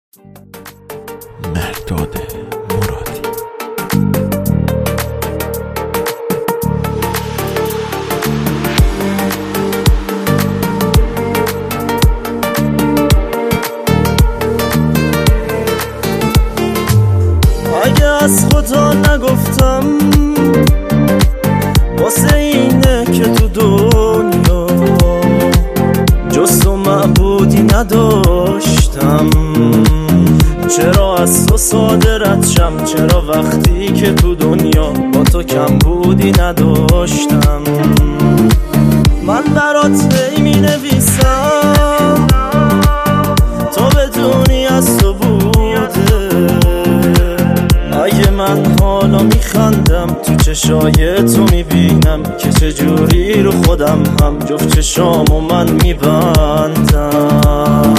مرداد مرادی. اگه از خدا نگفتم واسه اینه که تو دنیا جز تو معبودی نداشتم. چرا از تو ساده رد شم؟ چرا وقتی که تو دنیا با تو کم بودی نداشتم؟ من برات هی می نویسم تو بدونی از تو بوده. اگه من حالا میخندم تو چشای تو میبینم که چجوری رو خودم هم جفت چشامو من میبندم.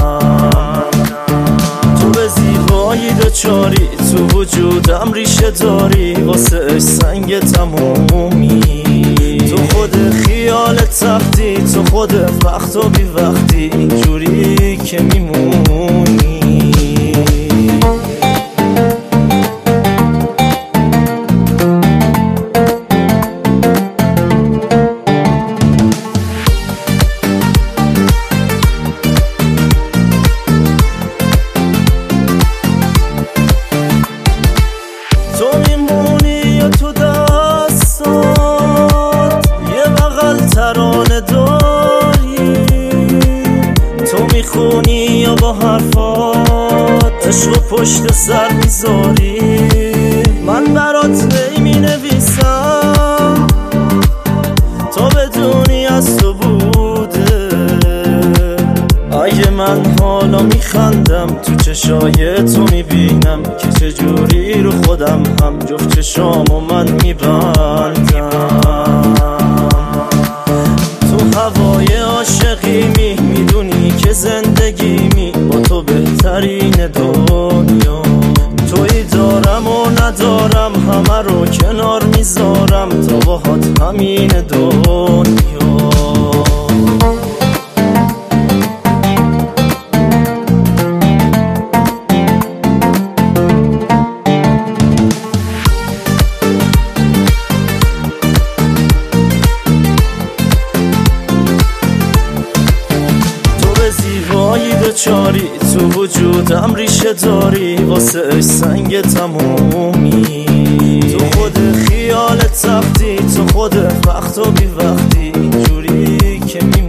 تو به زیبایی دچاری تو وجودم ریشه داری واسه اش سنگ تمومی. تو خود خیال تختی تو خود وقت و بی وقتی اینجوری که میمونی. تو میمونی یا تو دستات یه بغل ترانه داری. تو میخونی یا با حرفات عشق و پشت سر میذاری. من برات هی مینویسم تو بدونی از تو بوده. اگه من حالا میخندم تو چشای تو میبینم که چجوری رو خودم هم جفت چشامو من میبندم. تو هوای عاشقی میدونی که زندگیمی با تو بهترین دنیا. تویی دارم و ندارم همه رو کنار میذارم تا باهات همین دنیا. زیبایی دچاری تو وجودم ریشه داری واسه اش سنگ تمومی. تو خود خیال تختی تو خود وقت و بی وقتی اینجوری که میمونی.